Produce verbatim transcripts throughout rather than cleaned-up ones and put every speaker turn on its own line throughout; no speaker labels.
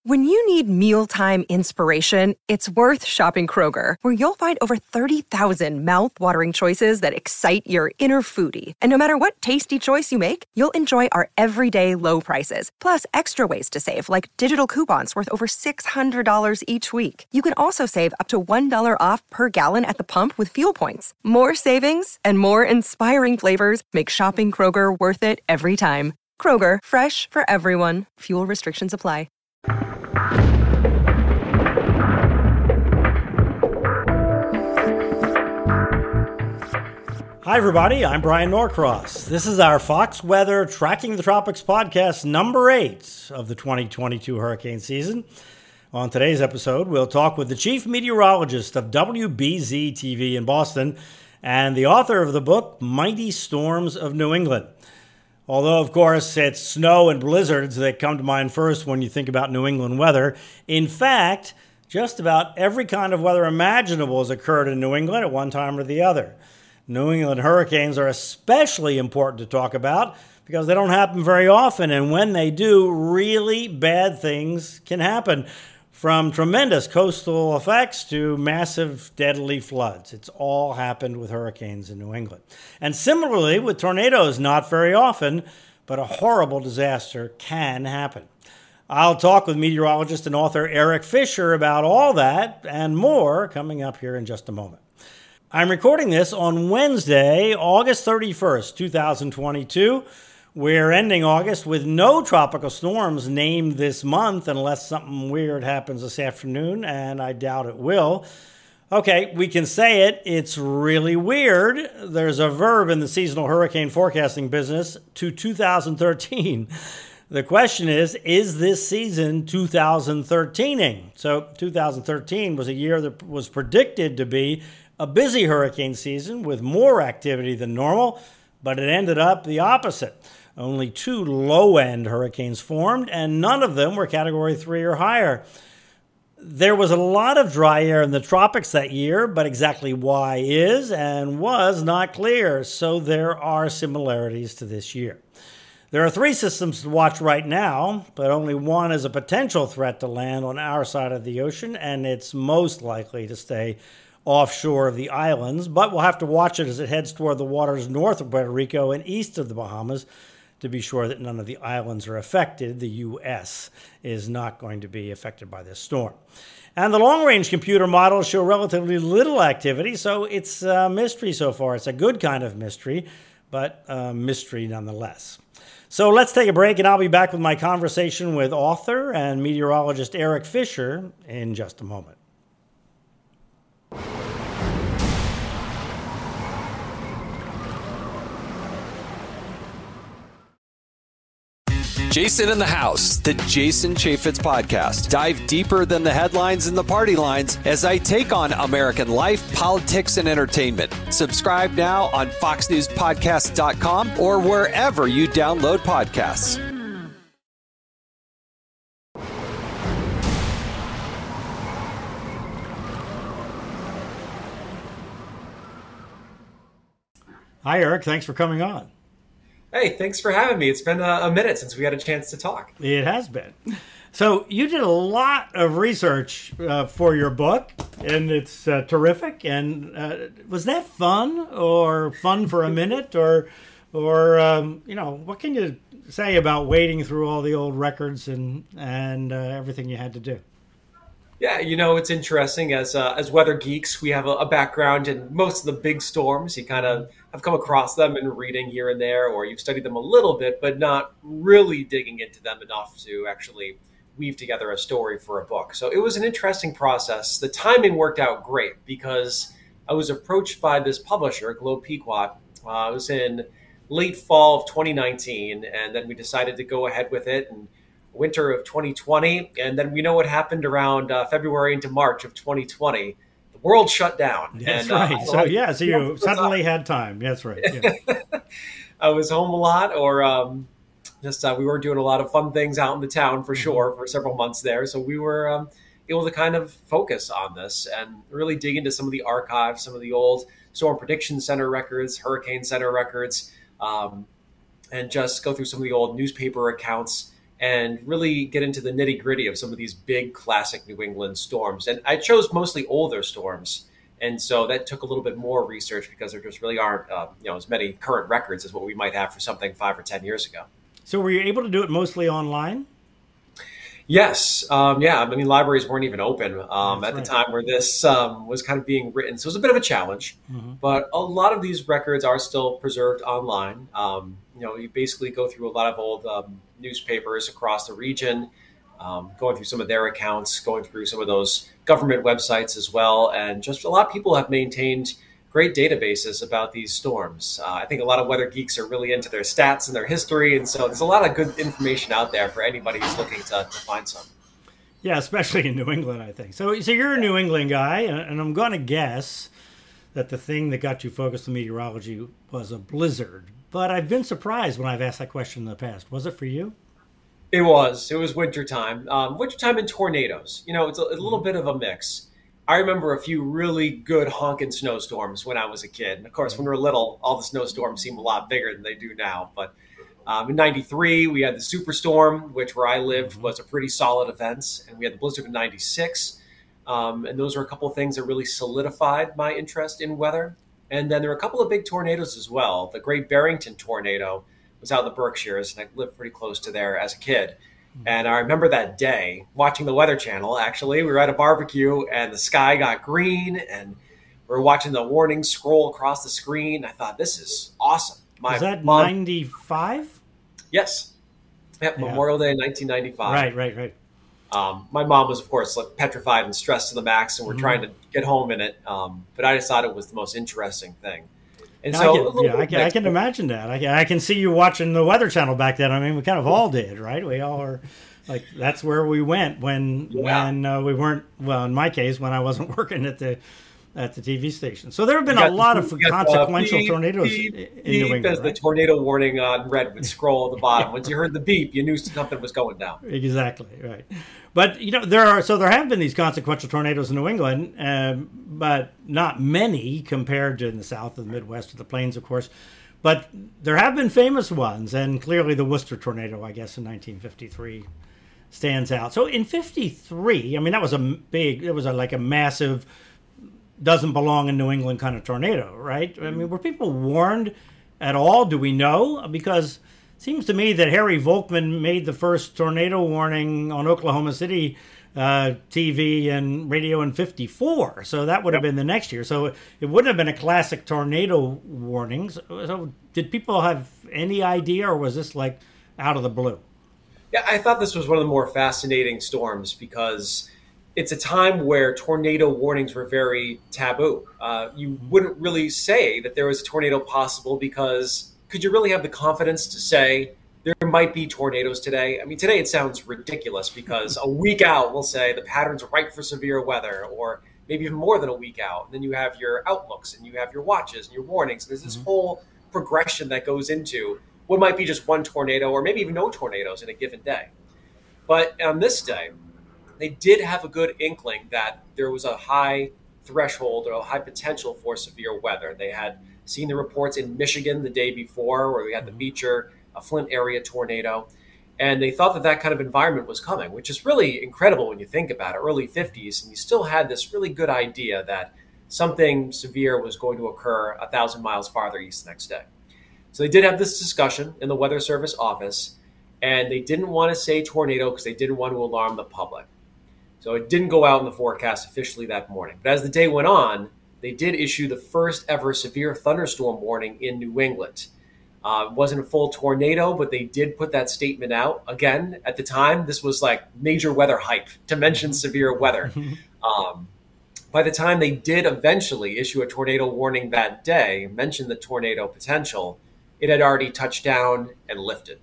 When you need mealtime inspiration, it's worth shopping Kroger, where you'll find over thirty thousand mouth-watering choices that excite your inner foodie. And no matter what tasty choice you make, you'll enjoy our everyday low prices, plus extra ways to save, like digital coupons worth over six hundred dollars each week. You can also save up to one dollar off per gallon at the pump with fuel points. More savings and more inspiring flavors make shopping Kroger worth it every time. Kroger, fresh for everyone. Fuel restrictions apply.
Hi, everybody. I'm Brian Norcross. This is our Fox Weather Tracking the Tropics podcast, number eight of the twenty twenty-two hurricane season. On today's episode, we'll talk with the chief meteorologist of W B Z T V in Boston and the author of the book, Mighty Storms of New England. Although, of course, it's snow and blizzards that come to mind first when you think about New England weather. In fact, just about every kind of weather imaginable has occurred in New England at one time or the other. New England hurricanes are especially important to talk about because they don't happen very often, and when they do, really bad things can happen, from tremendous coastal effects to massive deadly floods. It's all happened with hurricanes in New England. And similarly with tornadoes, not very often, but a horrible disaster can happen. I'll talk with meteorologist and author Eric Fisher about all that and more coming up here in just a moment. I'm recording this on Wednesday, August thirty-first, twenty twenty-two. We're ending August with no tropical storms named this month unless something weird happens this afternoon, and I doubt it will. Okay, we can say it. It's really weird. There's a verb in the seasonal hurricane forecasting business, to two thousand thirteen. The question is, is this season two thousand thirteen-ing? So two thousand thirteen was a year that was predicted to be a busy hurricane season with more activity than normal, but it ended up the opposite. Only two low-end hurricanes formed, and none of them were Category three or higher. There was a lot of dry air in the tropics that year, but exactly why is and was not clear, so there are similarities to this year. There are three systems to watch right now, but only one is a potential threat to land on our side of the ocean, and it's most likely to stay offshore of the islands, but we'll have to watch it as it heads toward the waters north of Puerto Rico and east of the Bahamas to be sure that none of the islands are affected. The U S is not going to be affected by this storm. And the long-range computer models show relatively little activity, so it's a mystery so far. It's a good kind of mystery, but a mystery nonetheless. So let's take a break, and I'll be back with my conversation with author and meteorologist Eric Fisher in just a moment.
Jason in the House, the Jason Chaffetz podcast. Dive deeper than the headlines and the party lines as I take on American life, politics, and entertainment. Subscribe now on fox news podcast dot com or wherever you download podcasts.
Hi, Eric. Thanks for coming on.
Hey, thanks for having me. It's been a, a minute since we had a chance to talk.
It has been. So you did a lot of research uh, for your book, and it's uh, terrific. And uh, was that fun, or fun for a minute, or, or um, you know, what can you say about wading through all the old records and and uh, everything you had to do?
Yeah, you know, it's interesting. As uh, as weather geeks, we have a, a background in most of the big storms. You kind of have come across them in reading here and there, or you've studied them a little bit, but not really digging into them enough to actually weave together a story for a book. So it was an interesting process. The timing worked out great because I was approached by this publisher, Globe Pequot. Uh, it was in late fall of twenty nineteen, and then we decided to go ahead with it in winter of twenty twenty, and then we know what happened around uh, February into March of twenty twenty. The world shut down.
That's
and,
right.
Uh,
so yeah, so you suddenly had time. That's right. Yeah.
I was home a lot, or um, just uh, we were doing a lot of fun things out in the town for sure for several months there. So we were um, able to kind of focus on this and really dig into some of the archives, some of the old Storm Prediction Center records, Hurricane Center records, um, and just go through some of the old newspaper accounts and really get into the nitty gritty of some of these big classic New England storms. And I chose mostly older storms. And so that took a little bit more research because there just really aren't uh, you know, as many current records as what we might have for something five or ten years ago.
So were you able to do it mostly online?
Yes. Um, yeah. I mean, libraries weren't even open um, at
right.
the time where this um, was kind of being written. So it was a bit of a challenge. Mm-hmm. But a lot of these records are still preserved online. Um, you know, you basically go through a lot of old um, newspapers across the region, um, going through some of their accounts, going through some of those government websites as well. And just a lot of people have maintained great databases about these storms. Uh, I think a lot of weather geeks are really into their stats and their history. And so there's a lot of good information out there for anybody who's looking to, to find some.
Yeah, especially in New England, I think. So so you're a New England guy, and I'm going to guess that the thing that got you focused on meteorology was a blizzard. But I've been surprised when I've asked that question in the past. Was it for you?
It was. It was wintertime. Um, wintertime and tornadoes. You know, it's a, a little bit of a mix. I remember a few really good honking snowstorms when I was a kid. And of course, when we were little, all the snowstorms seem a lot bigger than they do now. But um, in ninety-three, we had the Superstorm, which where I lived was a pretty solid event. And we had the blizzard in ninety-six. Um, and those were a couple of things that really solidified my interest in weather. And then there were a couple of big tornadoes as well. The Great Barrington tornado was out in the Berkshires, and I lived pretty close to there as a kid. And I remember that day watching the Weather Channel. Actually, we were at a barbecue and the sky got green and we were watching the warnings scroll across the screen. I thought, this is awesome.
My was that mom, ninety-five?
Yes. Yep, yeah. Memorial Day, nineteen ninety-five.
Right, right, right.
Um, my mom was, of course, like, petrified and stressed to the max, and we're mm-hmm. trying to get home in it. Um, but I just thought it was the most interesting thing. And so,
I can, yeah, I can, I can imagine that. I can, I can see you watching the Weather Channel back then. I mean, we kind of all did, right? We all are like, that's where we went when yeah. when uh, we weren't. Well, in my case, when I wasn't working at the at the T V station. So there have been a lot of consequential beep, tornadoes beep, in beep, New England.
As right? the tornado warning on red would scroll at the bottom. Once you heard the beep, you knew something was going down.
Exactly right. But you know there are so there have been these consequential tornadoes in New England, um, but not many compared to in the South and the Midwest or the Plains, of course. But there have been famous ones, and clearly the Worcester tornado, I guess, in nineteen fifty-three stands out. So in fifty-three, I mean that was a big, it was a, like a massive, doesn't belong in New England kind of tornado, right? I mean, were people warned at all? Do we know? Because it seems to me that Harry Volkman made the first tornado warning on Oklahoma City uh, T V and radio in fifty-four. So that would have yep. been the next year. So it wouldn't have been a classic tornado warning. So, so did people have any idea, or was this like out of the blue?
Yeah, I thought this was one of the more fascinating storms because it's a time where tornado warnings were very taboo. Uh, you wouldn't really say that there was a tornado possible because could you really have the confidence to say there might be tornadoes today? I mean, today it sounds ridiculous because a week out we'll say the pattern's ripe for severe weather, or maybe even more than a week out. And then you have your outlooks and you have your watches and your warnings. There's this mm-hmm. whole progression that goes into what might be just one tornado or maybe even no tornadoes in a given day. But on this day, they did have a good inkling that there was a high threshold or a high potential for severe weather. They had seen the reports in Michigan the day before where we had the Beecher, a Flint area tornado, and they thought that that kind of environment was coming, which is really incredible when you think about it, early fifties, and you still had this really good idea that something severe was going to occur a thousand miles farther east the next day. So they did have this discussion in the Weather Service office, and they didn't want to say tornado because they didn't want to alarm the public. So it didn't go out in the forecast officially that morning. But as the day went on, they did issue the first ever severe thunderstorm warning in New England. Uh, it wasn't a full tornado, but they did put that statement out. Again, at the time, this was like major weather hype to mention severe weather. Um, by the time they did eventually issue a tornado warning that day, mention the tornado potential, it had already touched down and lifted.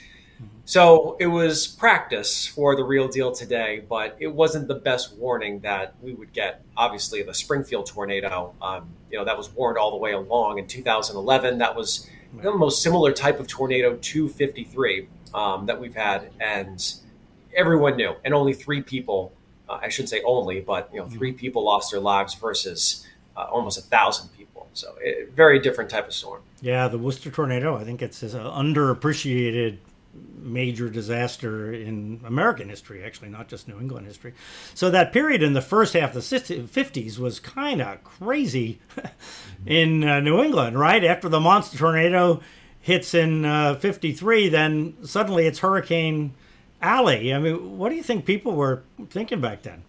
So it was practice for the real deal today, but it wasn't the best warning that we would get. Obviously, the Springfield tornado, um, you know, that was warned all the way along in two thousand eleven. That was the most similar type of tornado to fifty-three um, that we've had, and everyone knew. And only three people, uh, I shouldn't say only, but you know, three people lost their lives versus uh, almost a thousand people. So it, very different type of storm.
Yeah, the Worcester tornado, I think it's an underappreciated major disaster in American history, actually, not just New England history. So that period in the first half of the fifties was kind of crazy in uh, New England, right? After the monster tornado hits in uh, fifty-three, then suddenly it's Hurricane Alley. I mean, what do you think people were thinking back then?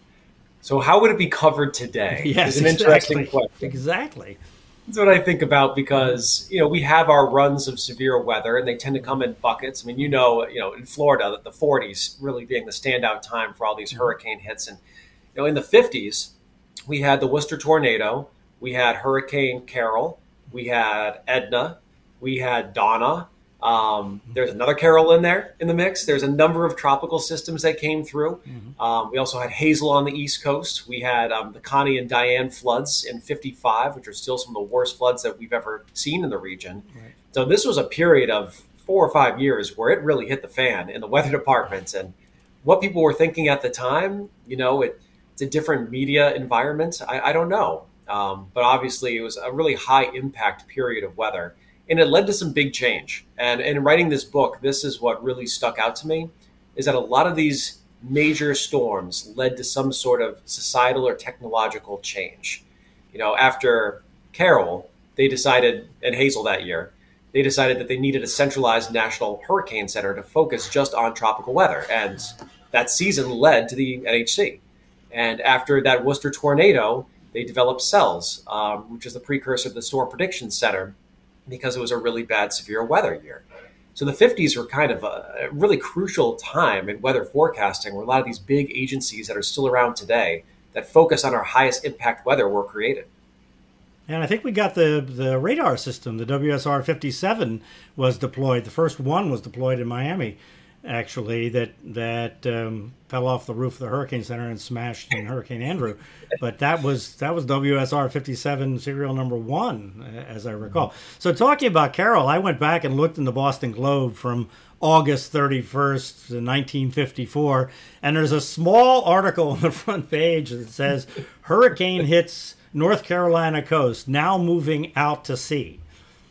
So how would it be covered today?
Yes,
is an
exactly.
interesting question.
Exactly.
That's what I think about because, you know, we have our runs of severe weather and they tend to come in buckets. I mean, you know, you know, in Florida, the forties really being the standout time for all these hurricane hits. And, you know, in the fifties, we had the Worcester tornado, we had Hurricane Carol, we had Edna, we had Donna. Um, there's another Carol in there in the mix. There's a number of tropical systems that came through. Mm-hmm. Um, we also had Hazel on the East Coast. We had um, the Connie and Diane floods in fifty-five, which are still some of the worst floods that we've ever seen in the region. Right. So this was a period of four or five years where it really hit the fan in the weather departments. And what people were thinking at the time, you know, it, it's a different media environment. I, I don't know. Um, but obviously it was a really high impact period of weather. And it led to some big change. And, and in writing this book, this is what really stuck out to me, is that a lot of these major storms led to some sort of societal or technological change. You know, after Carol, they decided, and Hazel that year, they decided that they needed a centralized national hurricane center to focus just on tropical weather. And that season led to the N H C. And after that Worcester tornado, they developed CELS, um, which is the precursor to the Storm Prediction Center, because it was a really bad severe weather year. So the fifties were kind of a really crucial time in weather forecasting where a lot of these big agencies that are still around today that focus on our highest impact weather were created.
And I think we got the, the radar system. The W S R fifty-seven was deployed. The first one was deployed in Miami, actually, that that um, fell off the roof of the Hurricane Center and smashed in Hurricane Andrew. But that was that was W S R fifty-seven serial number one, as I recall. So talking about Carol, I went back and looked in the Boston Globe from August thirty-first, nineteen fifty-four, and there's a small article on the front page that says, "Hurricane hits North Carolina coast, now moving out to sea."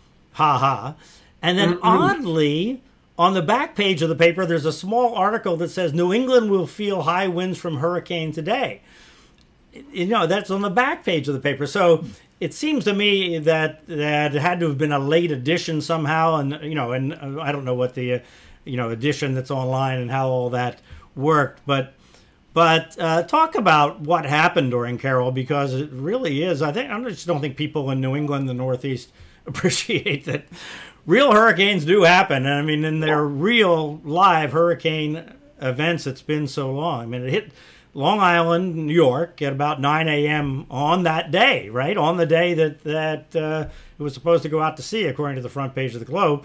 Ha ha. And then mm-hmm. oddly, on the back page of the paper, there's a small article that says, "New England will feel high winds from hurricane today." You know, that's on the back page of the paper. So it seems to me that that it had to have been a late edition somehow. And, you know, and I don't know what the, uh, you know, edition that's online and how all that worked. But but uh, talk about what happened during Carol, because it really is. I think I just don't think people in New England, the Northeast, appreciate that real hurricanes do happen. And I mean, in their real live hurricane events, it's been so long. I mean, it hit Long Island, New York, at about nine a.m. on that day, right? On the day that, that uh, it was supposed to go out to sea, according to the front page of the Globe,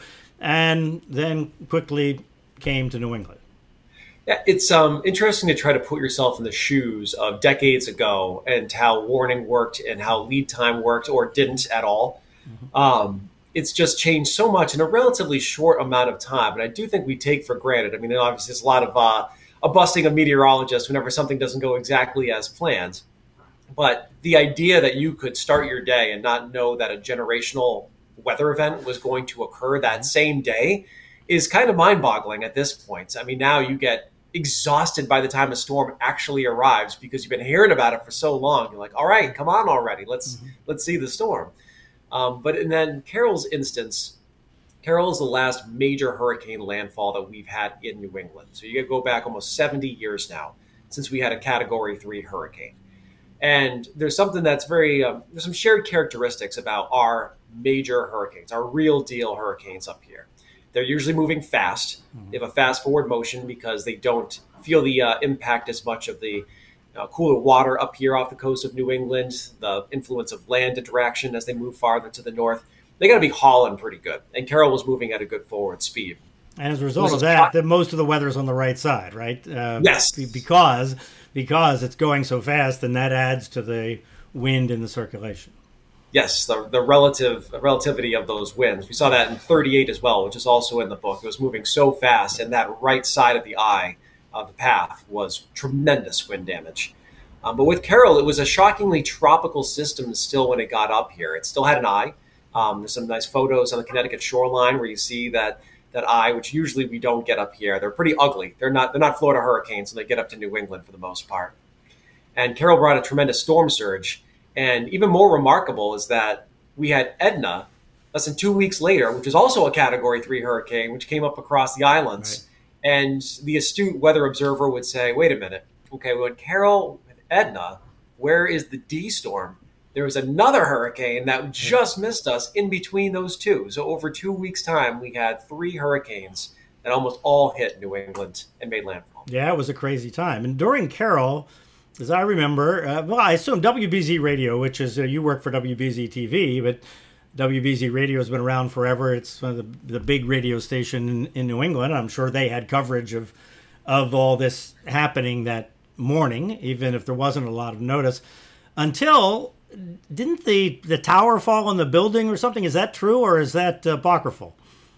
and then quickly came to New England.
Yeah, it's um, interesting to try to put yourself in the shoes of decades ago and how warning worked and how lead time worked or didn't at all. Mm-hmm. Um, it's just changed so much in a relatively short amount of time. And I do think we take for granted. I mean, obviously, there's a lot of uh, a busting of meteorologists whenever something doesn't go exactly as planned. But the idea that you could start your day and not know that a generational weather event was going to occur that same day is kind of mind-boggling at this point. I mean, now you get exhausted by the time a storm actually arrives because you've been hearing about it for so long. You're like, all right, come on already. Let's mm-hmm. let's see the storm. Um, but in then Carol's instance, Carol is the last major hurricane landfall that we've had in New England. So you go back almost seventy years now since we had a Category three hurricane. And there's something that's very, um, there's some shared characteristics about our major hurricanes, our real deal hurricanes up here. They're usually moving fast. They have a fast forward motion because they don't feel the uh, impact as much of the uh, cooler water up here off the coast of New England, the influence of land interaction as they move farther to the north. They got to be hauling pretty good. And Carol was moving at a good forward speed.
And as a result of that, the, most of the weather is on the right side, right? Uh,
yes.
Because, because it's going so fast, and that adds to the wind in the circulation.
Yes, the, the relative the relativity of those winds. We saw that in thirty-eight as well, which is also in the book. It was moving so fast, and that right side of the eye of the path was tremendous wind damage. Um, but with Carol, it was a shockingly tropical system still when it got up here. It still had an eye. Um, there's some nice photos on the Connecticut shoreline where you see that that eye, which usually we don't get up here. They're pretty ugly. They're not they're not Florida hurricanes when they get up to New England for the most part. And Carol brought a tremendous storm surge. And even more remarkable is that we had Edna less than two weeks later, which is also a Category three hurricane, which came up across the islands. Right. And the astute weather observer would say, wait a minute. Okay, when Carol and Edna, where is the D storm? There was another hurricane that just missed us in between those two. So over two weeks' time, we had three hurricanes that almost all hit New England and made landfall.
Yeah, it was a crazy time. And during Carol, as I remember, uh, well, I assume W B Z Radio, which is, uh, you work for W B Z T V, but W B Z Radio has been around forever. It's uh, the, the big radio station in, in New England. I'm sure they had coverage of of all this happening that morning, even if there wasn't a lot of notice. Until, didn't the, the tower fall on the building or something? Is that true, or is that uh, apocryphal?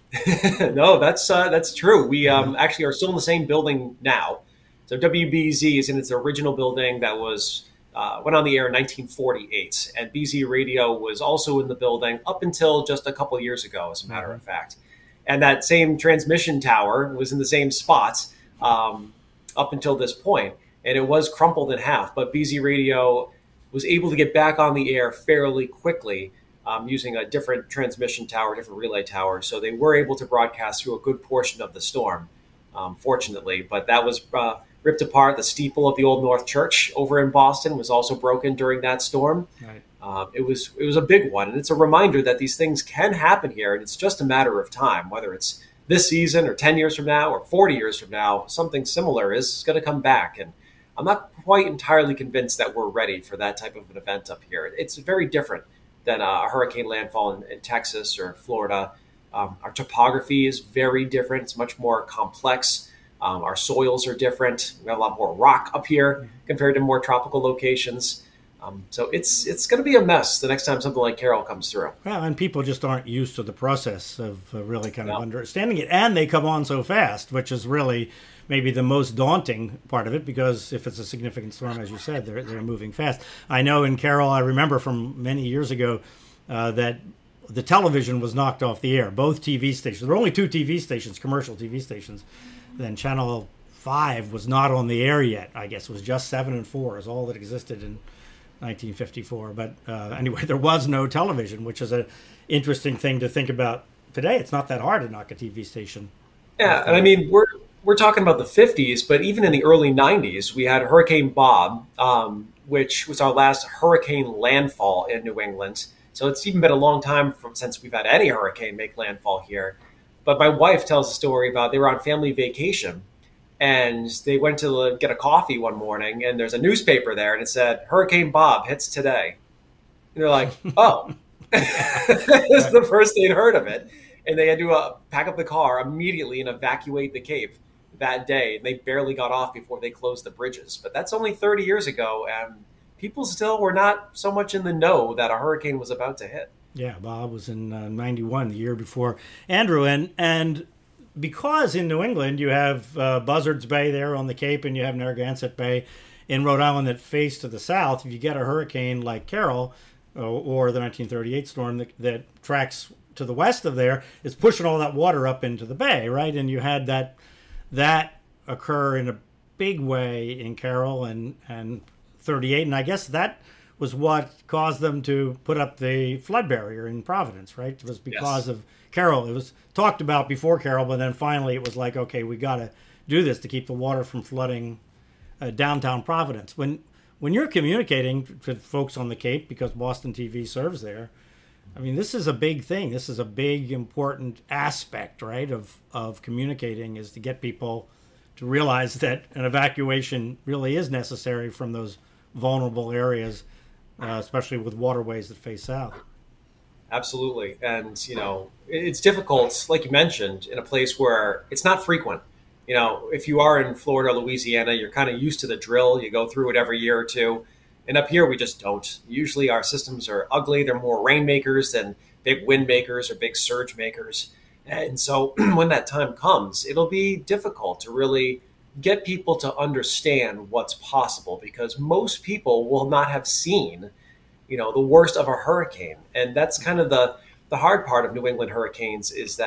No, that's uh, that's true. We um, actually are still in the same building now. So W B Z is in its original building that was uh, went on the air in nineteen forty-eight, and B Z Radio was also in the building up until just a couple of years ago, as a matter mm-hmm. of fact. And that same transmission tower was in the same spot um, up until this point, and it was crumpled in half. But B Z Radio was able to get back on the air fairly quickly um, using a different transmission tower, different relay tower. So they were able to broadcast through a good portion of the storm, um, fortunately. But that was uh, ripped apart. The steeple of the Old North Church over in Boston was also broken during that storm. Right. Um, it was it was a big one. And it's a reminder that these things can happen here. And it's just a matter of time, whether it's this season or ten years from now or forty years from now, something similar is going to come back. And I'm not quite entirely convinced that we're ready for that type of an event up here. It's very different than a hurricane landfall in, in Texas or Florida. Um, our topography is very different. It's much more complex. Um, our soils are different. We have a lot more rock up here compared to more tropical locations. Um, so it's it's going to be a mess the next time something like Carol comes through.
Well, and people just aren't used to the process of uh, really kind of no. understanding it. And they come on so fast, which is really maybe the most daunting part of it, because if it's a significant storm, as you said, they're they're moving fast. I know in Carol, I remember from many years ago uh, that the television was knocked off the air. Both T V stations. There were only two T V stations, commercial T V stations. Then Channel five was not on the air yet. I guess it was just seven and four is all that existed in nineteen fifty-four. But uh, anyway, there was no television, which is an interesting thing to think about today. It's not that hard to knock a T V station.
Yeah, and I mean, we're we're talking about the fifties, but even in the early nineties, we had Hurricane Bob, um, which was our last hurricane landfall in New England. So it's even been a long time from since we've had any hurricane make landfall here. But my wife tells a story about they were on family vacation, and they went to get a coffee one morning, and there's a newspaper there, and it said, Hurricane Bob hits today. And they're like, oh. This is the first they'd heard of it. And they had to uh, pack up the car immediately and evacuate the Cape that day. And they barely got off before they closed the bridges. But that's only thirty years ago, and people still were not so much in the know that a hurricane was about to hit.
Yeah, Bob was in uh, ninety-one, the year before Andrew. And, and because in New England you have uh, Buzzards Bay there on the Cape, and you have Narragansett Bay in Rhode Island that face to the south, if you get a hurricane like Carol uh, or the nineteen thirty-eight storm that, that tracks to the west of there, it's pushing all that water up into the bay, right? And you had that that occur in a big way in Carol and, and thirty-eight. And I guess that was what caused them to put up the flood barrier in Providence, right? It was because yes. of Carol. It was talked about before Carol, but then finally it was like, okay, we got to do this to keep the water from flooding uh, downtown Providence. When when you're communicating to folks on the Cape, because Boston T V serves there, I mean, this is a big thing. This is a big, important aspect, right, of, of communicating, is to get people to realize that an evacuation really is necessary from those vulnerable areas, uh, especially with waterways that face south.
Absolutely. And, you know, it's difficult, like you mentioned, in a place where it's not frequent. You know, if you are in Florida, Louisiana, you're kind of used to the drill. You go through it every year or two. And up here, we just don't. Usually our systems are ugly. They're more rain makers than big wind makers or big surge makers. And so when that time comes, it'll be difficult to really get people to understand what's possible, because most people will not have seen, you know, the worst of a hurricane. And that's kind of the, the hard part of New England hurricanes, is that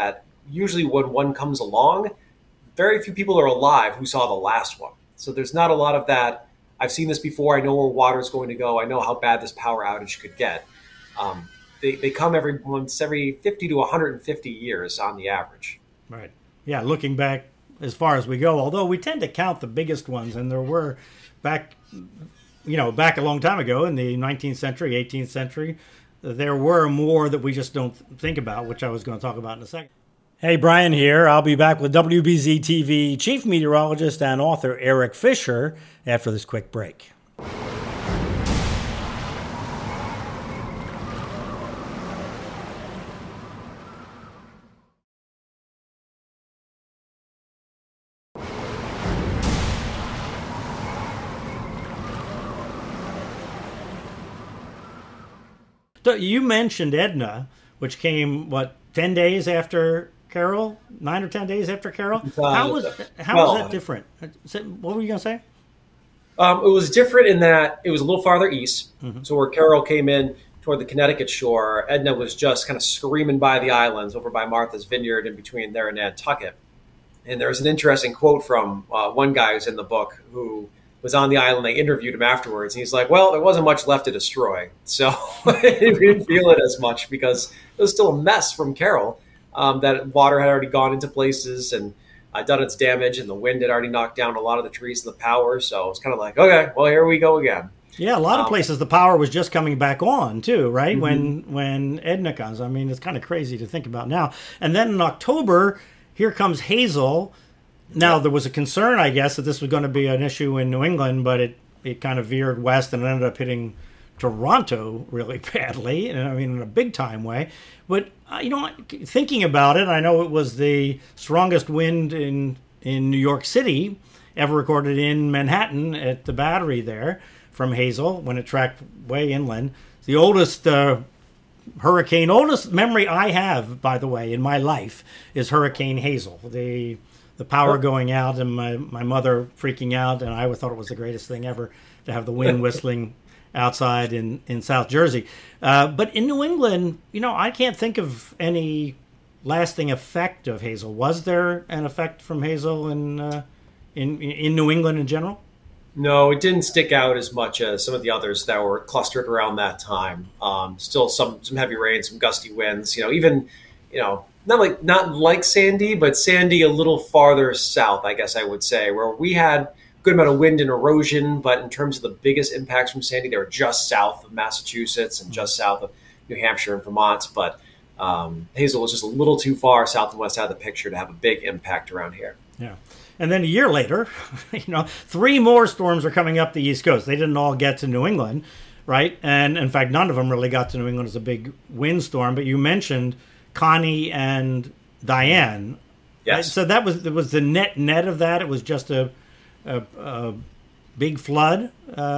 usually when one comes along, very few people are alive who saw the last one. So there's not a lot of that. I've seen this before. I know where water is going to go. I know how bad this power outage could get. Um, they, they come every once every fifty to one hundred fifty years on the average.
Right. Yeah, looking back as far as we go, although we tend to count the biggest ones, and there were back, you know, back a long time ago in the nineteenth century, eighteenth century, there were more that we just don't think about, which I was going to talk about in a second. Hey, Brian here. I'll be back with W B Z T V chief meteorologist and author Eric Fisher after this quick break. So you mentioned Edna, which came, what, ten days after Carol? Nine or ten days after Carol?
Uh,
how was how
well,
was that different? What were you going to say?
Um, it was different in that it was a little farther east.
Mm-hmm.
So where Carol came in toward the Connecticut shore, Edna was just kind of screaming by the islands over by Martha's Vineyard in between there and Nantucket. And there's an interesting quote from uh, one guy who's in the book who was on the island. They interviewed him afterwards. And he's like, well, there wasn't much left to destroy. So we didn't feel it as much because it was still a mess from Carol. Um, that water had already gone into places and uh, done its damage, and the wind had already knocked down a lot of the trees and the power. So it's kind of like, okay, well, here we go again.
Yeah, a lot of
um,
places the power was just coming back on too, right?
Mm-hmm.
When when Edna comes. I mean, it's kind of crazy to think about now. And then in October, here comes Hazel. Now, there was a concern, I guess, that this was going to be an issue in New England, but it, it kind of veered west and ended up hitting Toronto really badly, and I mean in a big time way. But uh, you know, thinking about it, I know it was the strongest wind in in New York City ever recorded in Manhattan at the Battery there from Hazel when it tracked way inland. The oldest uh, hurricane, oldest memory I have, by the way, in my life is Hurricane Hazel. The the power going out and my, my mother freaking out, and I thought it was the greatest thing ever to have the wind whistling outside in, in South Jersey. Uh, but in New England, you know, I can't think of any lasting effect of Hazel. Was there an effect from Hazel in uh, in in New England in general?
No, it didn't stick out as much as some of the others that were clustered around that time. Um, still some some heavy rain, some gusty winds. You know, even you know not like not like Sandy, but Sandy a little farther south, I guess I would say, where we had good amount of wind and erosion, but in terms of the biggest impacts from Sandy, they were just south of Massachusetts and just south of New Hampshire and Vermont. But um, Hazel was just a little too far south and west out of the picture to have a big impact around here.
Yeah. And then a year later, you know, three more storms are coming up the East Coast. They didn't all get to New England, right? And in fact, none of them really got to New England as a big windstorm. But you mentioned Connie and Diane.
Yes.
Right? So that was, was the net net of that. It was just a A, a big flood.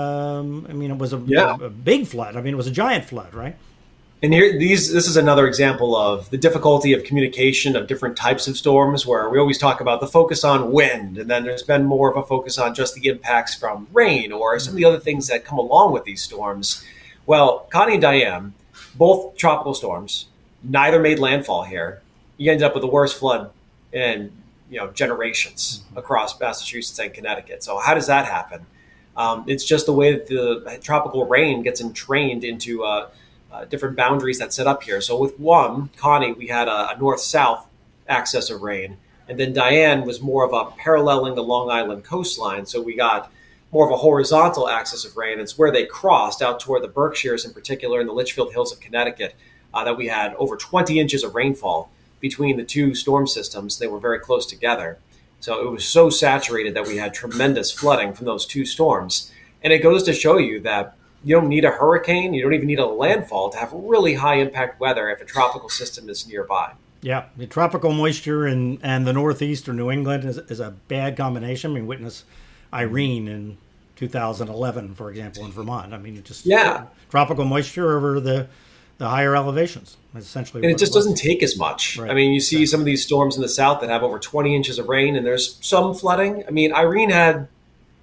Um, I mean, it was a,
yeah.
a, a big flood. I mean, it was a giant flood, right?
And here, these this is another example of the difficulty of communication of different types of storms, where we always talk about the focus on wind, and then there's been more of a focus on just the impacts from rain or some of the other things that come along with these storms. Well, Connie and Diane, both tropical storms, neither made landfall here. You ended up with the worst flood in you know, generations across Massachusetts and Connecticut. So how does that happen? Um, it's just the way that the tropical rain gets entrained into uh, uh, different boundaries that set up here. So with one, Connie, we had a, a north-south axis of rain. And then Diane was more of a paralleling the Long Island coastline. So we got more of a horizontal axis of rain. It's where they crossed out toward the Berkshires in particular and the Litchfield Hills of Connecticut uh, that we had over twenty inches of rainfall between the two storm systems. They were very close together. So it was so saturated that we had tremendous flooding from those two storms. And it goes to show you that you don't need a hurricane, you don't even need a landfall to have really high impact weather if a tropical system is nearby.
Yeah, the tropical moisture and, and the Northeast or New England is, is a bad combination. I mean, witness Irene in two thousand eleven, for example, in Vermont. I mean, it just
yeah.
tropical moisture over the the higher elevations. That's essentially
and
what
it just
it was.
doesn't take as much.
Right.
I mean, you see
Exactly.
some of these storms in the south that have over twenty inches of rain, and there's some flooding. I mean, Irene had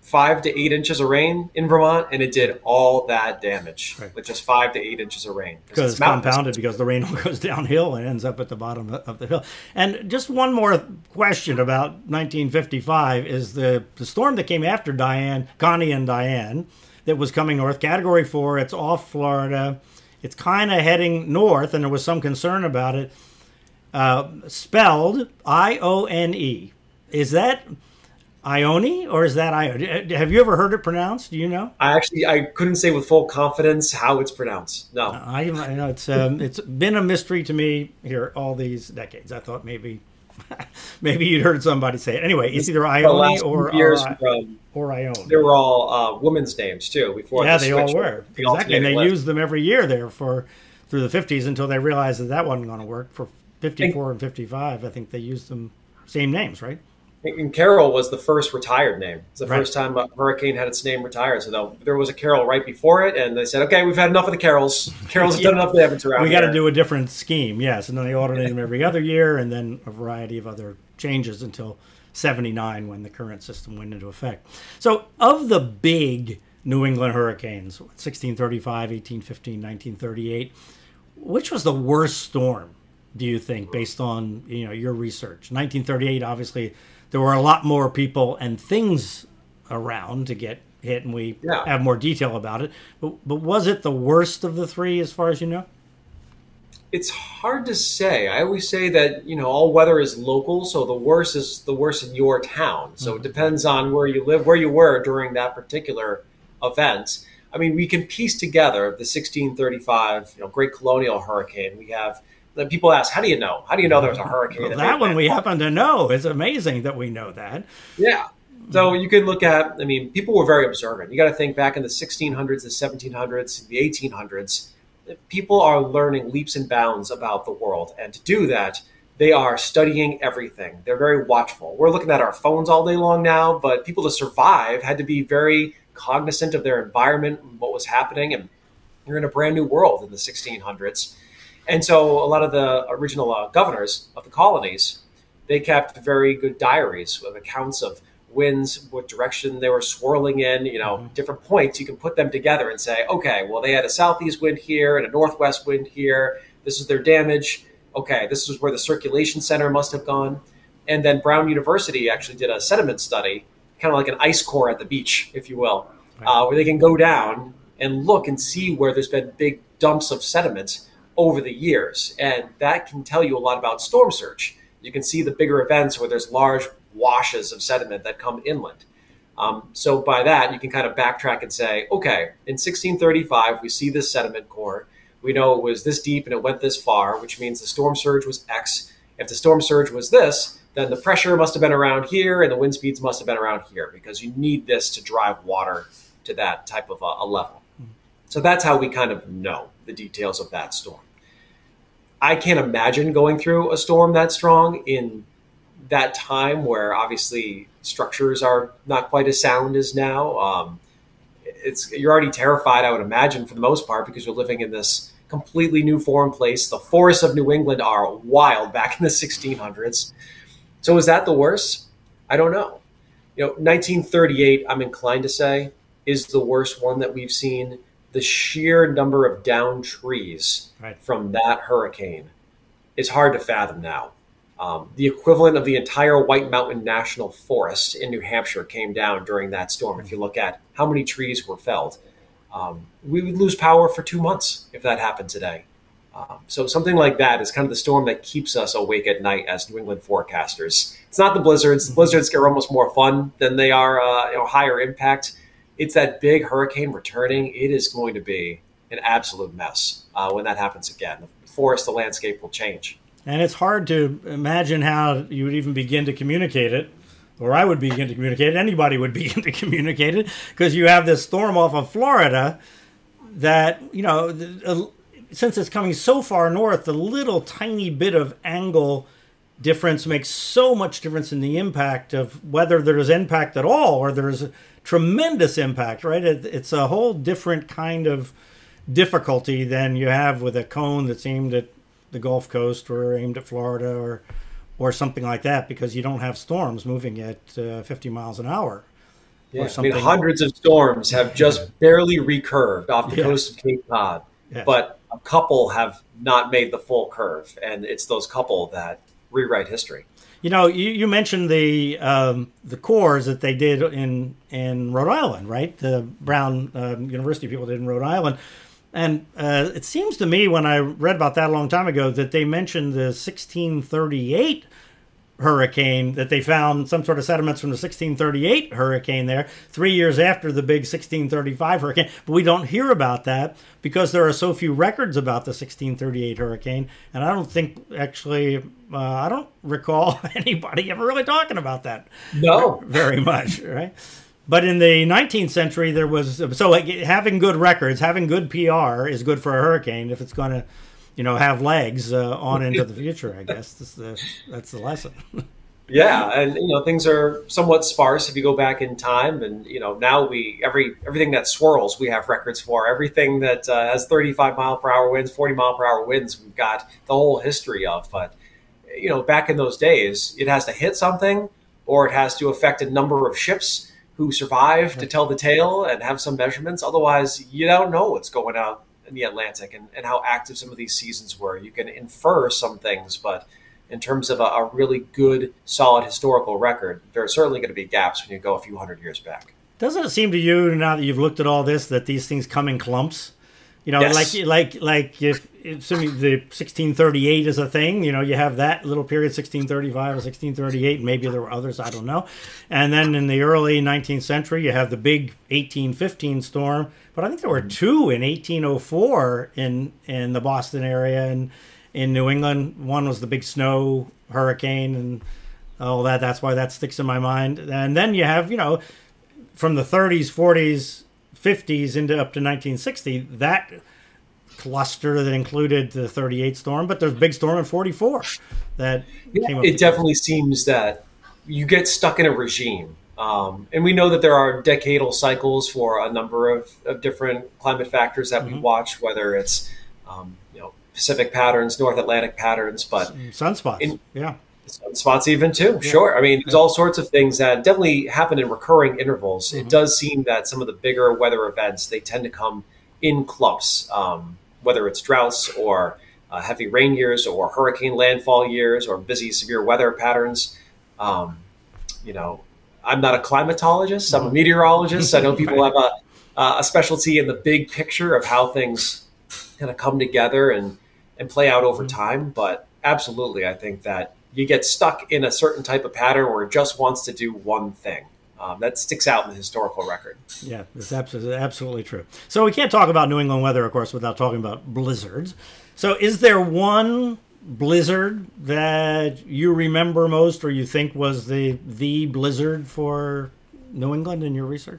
five to eight inches of rain in Vermont, and it did all that damage
Right.
with just five to eight inches of rain.
Because it's compounded because the rain goes downhill and ends up at the bottom of the hill. And just one more question about nineteen fifty-five is the, the storm that came after Diane, Connie and Diane, that was coming north, Category four. It's off Florida. It's kind of heading north, and there was some concern about it. Uh, spelled I O N E. Is that Ione, or is that Ione? Have you ever heard it pronounced? Do you know?
I actually I couldn't say with full confidence how it's pronounced. No,
I, I know it's um, it's been a mystery to me here all these decades. I thought maybe maybe you'd heard somebody say it. Anyway, it's either Ione or
years
or,
from,
or Ione.
They were all uh, women's names too. Before
yeah,
the
they
switch
all were
the
exactly. And they
list.
used them every year there for through the fifties until they realized that that wasn't going to work for fifty-four and fifty-five. I think they used them same names, right?
And Carol was the first retired name. It's the
Right.
first time a hurricane had its name retired. So there was a Carol right before it, and they said, "Okay, we've had enough of the Carols. Carols have
Yeah.
done enough damage around
We
here."
got to do a different scheme, yes. And then they alternate them every other year, and then a variety of other changes until seventy-nine when the current system went into effect. So of the big New England hurricanes, sixteen thirty-five, eighteen fifteen, nineteen thirty-eight, which was the worst storm, do you think, based on you know your research? nineteen thirty-eight, obviously, there were a lot more people and things around to get hit, and we
Yeah.
have more detail about it. But, but was it the worst of the three, as far as you know?
It's hard to say. I always say that, you know, all weather is local, so the worst is the worst in your town. So it depends on where you live, where you were during that particular event. I mean, we can piece together the sixteen thirty-five, you know, Great Colonial Hurricane. We have then people ask, how do you know? How do you know there was a hurricane?
Well,
that
that
made
one we
landfall?
happen to know. It's amazing that we know that.
Yeah. So you can look at, I mean, people were very observant. You got to think back in the sixteen hundreds, the seventeen hundreds, the eighteen hundreds, people are learning leaps and bounds about the world. And to do that, they are studying everything. They're very watchful. We're looking at our phones all day long now, but people to survive had to be very cognizant of their environment and what was happening. And you're in a brand new world in the sixteen hundreds. And so a lot of the original uh, governors of the colonies, they kept very good diaries with accounts of winds, what direction they were swirling in, you know, mm-hmm. different points. You can put them together and say, okay, well, they had a southeast wind here and a northwest wind here. This is their damage. Okay, this is where the circulation center must have gone. And then Brown University actually did a sediment study, kind of like an ice core at the beach, if you will, right. uh, where they can go down and look and see where there's been big dumps of sediment over the years. And that can tell you a lot about storm surge. You can see the bigger events where there's large washes of sediment that come inland. Um, so by that, you can kind of backtrack and say, okay, in sixteen thirty-five, we see this sediment core. We know it was this deep and it went this far, which means the storm surge was X. If the storm surge was this, then the pressure must have been around here and the wind speeds must have been around here, because you need this to drive water to that type of a, a level. So that's how we kind of know the details of that storm. I can't imagine going through a storm that strong in that time where obviously structures are not quite as sound as now. Um, it's you're already terrified, I would imagine, for the most part, because you're living in this completely new foreign place. The forests of New England are wild back in the sixteen hundreds. So is that the worst? I don't know. You know, nineteen thirty-eight, I'm inclined to say, is the worst one that we've seen. The sheer number of downed trees right. from that hurricane is hard to fathom now. Um, the equivalent of the entire White Mountain National Forest in New Hampshire came down during that storm. If you look at how many trees were felled, um, we would lose power for two months if that happened today. Um, so something like that is kind of the storm that keeps us awake at night as New England forecasters. It's not the blizzards. The blizzards are almost more fun than they are uh, you know, higher impact. It's that big hurricane returning. It is going to be an absolute mess uh, when that happens again. The forest, the landscape will change.
And it's hard to imagine how you would even begin to communicate it, or I would begin to communicate it. Anybody would begin to communicate it, because you have this storm off of Florida that, you know, the, since it's coming so far north, the little tiny bit of angle difference makes so much difference in the impact of whether there's impact at all or there's a tremendous impact, right? It, it's a whole different kind of difficulty than you have with a cone that's aimed at the Gulf Coast or aimed at Florida or or something like that, because you don't have storms moving at uh, fifty miles an hour
Yeah,
or something.
I mean, hundreds of storms have just barely recurved off the
Yeah.
coast of Cape Cod,
Yeah.
but a couple have not made the full curve, and it's those couple that rewrite history.
You know, you, you mentioned the um, the cores that they did in in Rhode Island, right? The Brown um, University people did in Rhode Island. And uh, it seems to me when I read about that a long time ago that they mentioned the sixteen thirty-eight hurricane, that they found some sort of sediments from the sixteen thirty-eight hurricane there three years after the big sixteen thirty-five hurricane. But we don't hear about that because there are so few records about the sixteen thirty-eight hurricane. And I don't think actually, uh, I don't recall anybody ever really talking about that.
No.
Very much, right? But in the nineteenth century, there was, so like having good records, having good P R is good for a hurricane if it's going to, you know, have legs uh, on into the future, I guess. That's the, that's the lesson.
Yeah, and you know things are somewhat sparse if you go back in time, and you know now we every everything that swirls we have records for. Everything that uh, has thirty-five mile per hour winds, forty mile per hour winds, we've got the whole history of. But you know, back in those days, it has to hit something, or it has to affect a number of ships who survive to tell the tale and have some measurements. Otherwise, you don't know what's going on in the Atlantic and, and how active some of these seasons were. You can infer some things, but in terms of a, a really good, solid historical record, there are certainly going to be gaps when you go a few hundred years back.
Doesn't it seem to you, now that you've looked at all this, that these things come in clumps? You know,
Yes.
like like like if assuming the sixteen thirty-eight is a thing, you know, you have that little period, sixteen thirty-five or sixteen thirty-eight, maybe there were others, I don't know. And then in the early nineteenth century, you have the big eighteen fifteen storm. But I think there were two in eighteen oh four in, in the Boston area and in New England. One was the big snow hurricane and all that. That's why that sticks in my mind. And then you have, you know, from the thirties, forties, fifties into up to nineteen sixty, that cluster that included the thirty-eight storm, but there's a big storm in forty-four that
Yeah,
came up.
it definitely seems that you get stuck in a regime. Um, and we know that there are decadal cycles for a number of, of different climate factors that
Mhm.
we watch, whether it's um, you know Pacific patterns, North Atlantic patterns, but
Sunspots,
in-
yeah.
spots even too.
Yeah.
Sure. I mean, there's all sorts of things that definitely happen in recurring intervals.
Mhm.
It does seem that some of the bigger weather events, they tend to come in clumps, um, whether it's droughts or uh, heavy rain years or hurricane landfall years or busy severe weather patterns. Um, you know, I'm not a climatologist. I'm a meteorologist. I know people have a, uh, a specialty in the big picture of how things kind of come together and, and play out over time. But absolutely, I think that you get stuck in a certain type of pattern where it just wants to do one thing. Um, that sticks out in the historical record.
Yeah, it's absolutely, absolutely true. So we can't talk about New England weather, of course, without talking about blizzards. So is there one blizzard that you remember most or you think was the the blizzard for New England in your research?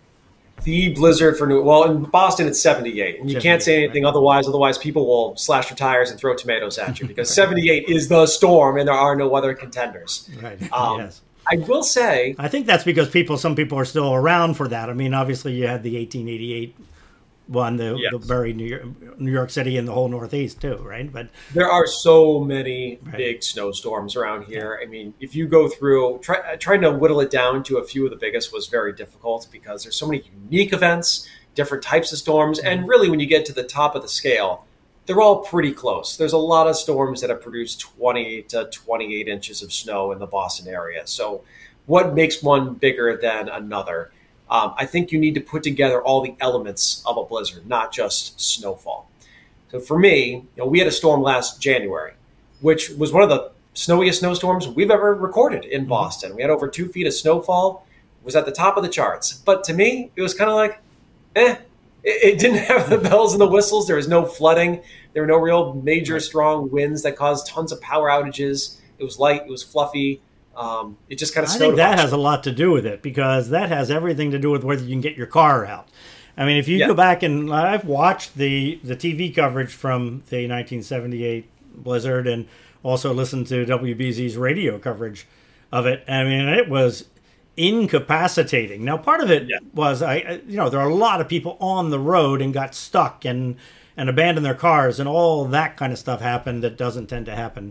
The blizzard for New well in Boston it's seventy-eight, and you can't say
seventy-eight,
anything
right.
otherwise. Otherwise, people will slash their tires and throw tomatoes at you because seventy-eight is the storm, and there are no other contenders.
Right.
Um,
Yes.
I will say,
I think that's because people, some people are still around for that. I mean, obviously you had the eighteen eighty-eight one, the,
Yes.
the very New York, New York City and the whole Northeast too, right? But
there are so many
Right.
big snowstorms around here. I mean, if you go through, try, trying to whittle it down to a few of the biggest was very difficult because there's so many unique events, different types of storms, and really when you get to the top of the scale, they're all pretty close. There's a lot of storms that have produced twenty to twenty-eight inches of snow in the Boston area. So what makes one bigger than another? Um, I think you need to put together all the elements of a blizzard, not just snowfall. So for me, you know, we had a storm last January, which was one of the snowiest snowstorms we've ever recorded in Boston. We had over two feet of snowfall. It was at the top of the charts. But to me, it was kind of like, eh. It, it didn't have the bells and the whistles. There was no flooding. There were no real major strong winds that caused tons of power outages. It was light. It was fluffy. Um, it just kind of
I
snowed.
think that
bunch.
has a lot to do with it because that has everything to do with whether you can get your car out. I mean, if you
Yeah.
go back and I've watched the, the T V coverage from the nineteen seventy-eight blizzard and also listened to W B Z's radio coverage of it. I mean, it was incapacitating. Now, part of it
Yeah.
was, I, I- you know, there are a lot of people on the road and got stuck and, and abandoned their cars and all that kind of stuff happened that doesn't tend to happen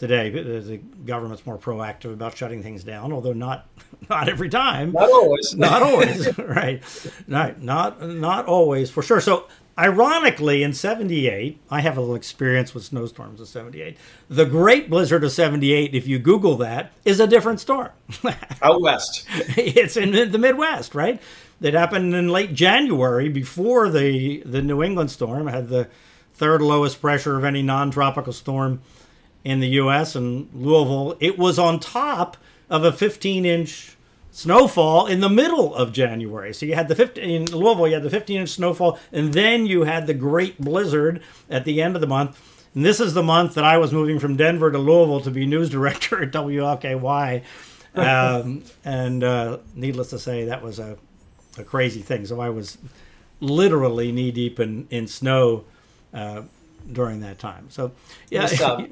today. The, the government's more proactive about shutting things down, although not not every time.
Not always.
Not always, right? Not not not always for sure. So, ironically, in seventy-eight, I have a little experience with snowstorms of seventy-eight. The Great Blizzard of seventy-eight, if you Google that, is a different storm.
Out west.
It's in the Midwest, right? It happened in late January before the, the New England storm. It had the third lowest pressure of any non-tropical storm in the U S and Louisville. It was on top of a fifteen-inch snowfall in the middle of January. So you had the fifteen in Louisville, you had the fifteen-inch snowfall, and then you had the Great Blizzard at the end of the month. And this is the month that I was moving from Denver to Louisville to be news director at W L K Y. Um, and uh, needless to say, that was a, a crazy thing. So I was literally knee-deep in, in snow uh, during that time. So yeah,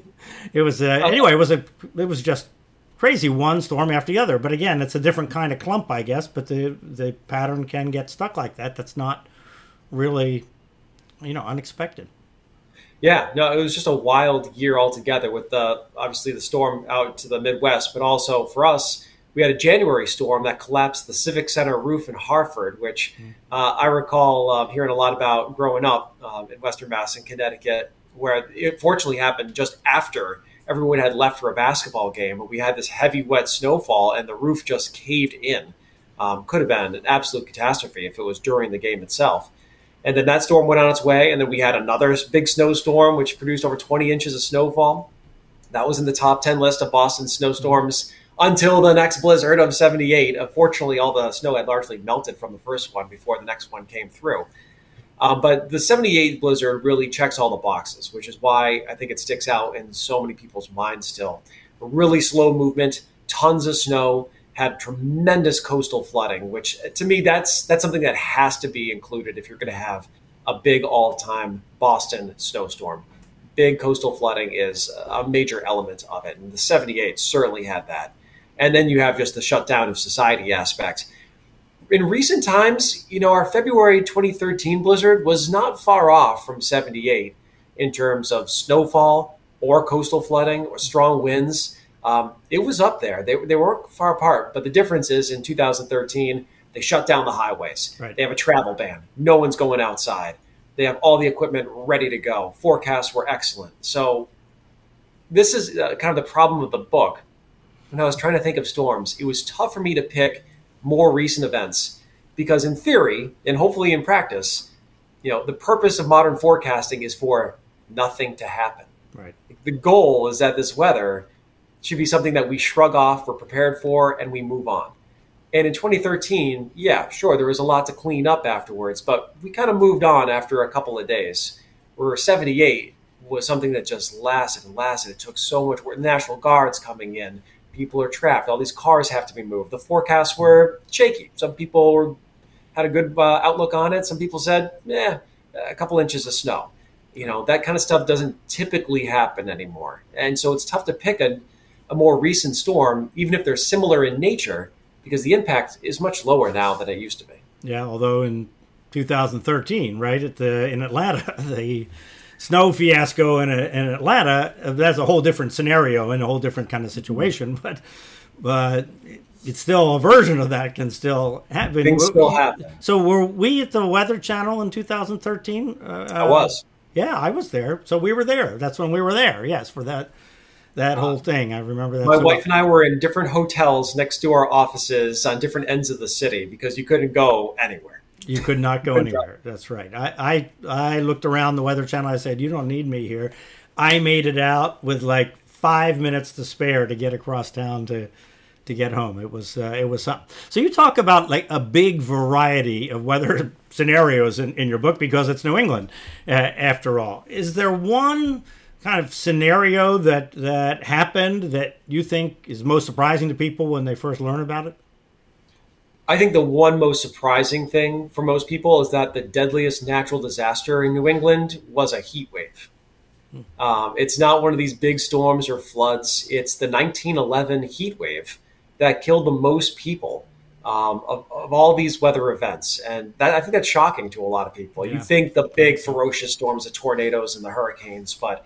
it was, uh, anyway, it was a, it was just crazy, one storm after the other. But again, it's a different kind of clump, I guess. But the the pattern can get stuck like that. That's not really, you know, unexpected.
Yeah, no, it was just a wild year altogether with the obviously the storm out to the Midwest, but also for us, we had a January storm that collapsed the Civic Center roof in Hartford, which uh, I recall uh, hearing a lot about growing up um, in Western Mass and Connecticut, where it fortunately happened just after everyone had left for a basketball game, but we had this heavy, wet snowfall, and the roof just caved in. Um, could have been an absolute catastrophe if it was during the game itself. And then that storm went on its way, and then we had another big snowstorm, which produced over twenty inches of snowfall. That was in the top ten list of Boston snowstorms until the next blizzard of seventy-eight. Unfortunately, all the snow had largely melted from the first one before the next one came through. Um, but the seventy-eight blizzard really checks all the boxes, which is why I think it sticks out in so many people's minds still. A really slow movement, tons of snow, had tremendous coastal flooding, which to me, that's that's something that has to be included if you're going to have a big all-time Boston snowstorm. Big coastal flooding is a major element of it, and the seventy-eight certainly had that. And then you have just the shutdown of society aspect. In recent times, you know, our February twenty thirteen blizzard was not far off from seventy-eight in terms of snowfall or coastal flooding or strong winds. Um, it was up there. They, they weren't far apart. But the difference is in two thousand thirteen, they shut down the highways.
Right.
They have a travel ban. No one's going outside. They have all the equipment ready to go. Forecasts were excellent. So this is uh, kind of the problem with the book. When I was trying to think of storms, it was tough for me to pick more recent events because in theory, and hopefully in practice, you know, the purpose of modern forecasting is for nothing to happen.
Right.
The goal is that this weather should be something that we shrug off, we're prepared for, and we move on. And in twenty thirteen, yeah, sure, there was a lot to clean up afterwards, but we kind of moved on after a couple of days. Where seventy-eight was something that just lasted and lasted. It took so much work. National Guard's coming in. People are trapped. All these cars have to be moved. The forecasts were shaky. Some people were, had a good uh, outlook on it. Some people said, eh, a couple inches of snow. You know, that kind of stuff doesn't typically happen anymore. And so it's tough to pick a, a more recent storm, even if they're similar in nature, because the impact is much lower now than it used to be.
Yeah, although in two thousand thirteen, right, at the in Atlanta, the snow fiasco in, in Atlanta, that's a whole different scenario and a whole different kind of situation. But but it's still a version of that can still happen.
Things still happen.
So were we at the Weather Channel in two thousand thirteen? Uh,
I was.
Yeah, I was there. So we were there. That's when we were there. Yes, for that that whole thing. I remember that.
My
so
wife and I were in different hotels next to our offices on different ends of the city because you couldn't go anywhere.
You could not go anywhere. That's right. I, I I looked around the Weather Channel. I said, you don't need me here. I made it out with like five minutes to spare to get across town to to get home. It was uh, it was something. So you talk about like a big variety of weather scenarios in, in your book because it's New England, uh, after all. Is there one kind of scenario that that happened that you think is most surprising to people when they first learn about it?
I think the one most surprising thing for most people is that the deadliest natural disaster in New England was a heat wave. Hmm. Um, it's not one of these big storms or floods. It's the nineteen eleven heat wave that killed the most people um, of, of all these weather events. And that, I think that's shocking to a lot of people. Yeah. You think the big ferocious storms, the tornadoes and the hurricanes, but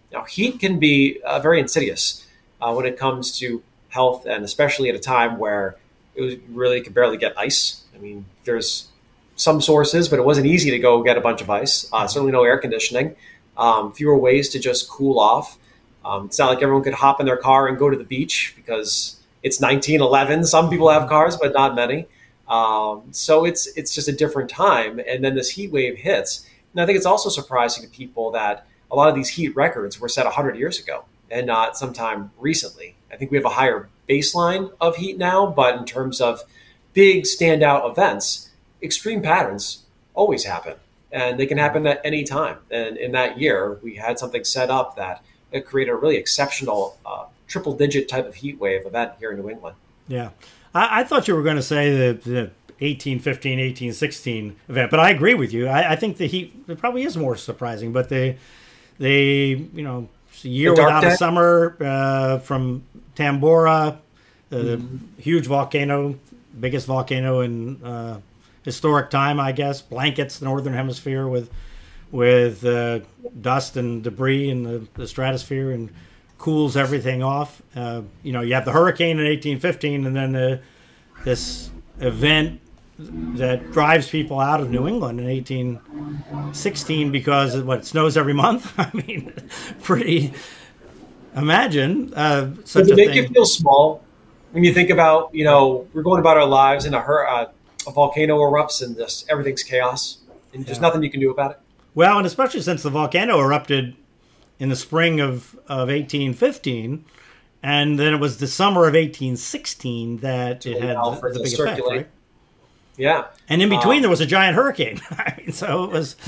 Now, heat can be uh, very insidious uh, when it comes to health, and especially at a time where it was really could barely get ice. I mean, there's some sources, but it wasn't easy to go get a bunch of ice. Uh, certainly no air conditioning. Um, fewer ways to just cool off. Um, it's not like everyone could hop in their car and go to the beach because it's nineteen eleven. Some people have cars, but not many. Um, so it's it's just a different time. And then this heat wave hits. And I think it's also surprising to people that a lot of these heat records were set one hundred years ago and not sometime recently. I think we have a higher baseline of heat now, but in terms of big standout events, extreme patterns always happen. And they can happen at any time. And in that year, we had something set up that it created a really exceptional uh, triple-digit type of heat wave event here in New England.
Yeah. I, I thought you were going to say the, the eighteen fifteen, eighteen sixteen event, but I agree with you. I, I think the heat it probably is more surprising, but the, the you know, a year without a summer uh, from Tambora, the mm-hmm. huge volcano, biggest volcano in uh, historic time, I guess, blankets the northern hemisphere with with uh, dust and debris in the, the stratosphere and cools everything off. Uh, you know, you have the hurricane in eighteen fifteen, and then the, this event that drives people out of New England in eighteen sixteen because of what, it snows every month. I mean, pretty. Imagine uh, such
Does it
a
make
thing.
you feel small when you think about, you know, we're going about our lives and a, hur- uh, a volcano erupts and just everything's chaos and there's yeah. nothing you can do about it?
Well, and especially since the volcano erupted in the spring of, of eighteen fifteen, and then it was the summer of eighteen sixteen that it had the, the big effect, right?
Yeah.
And in between,
um,
there was a giant hurricane. I mean, so it was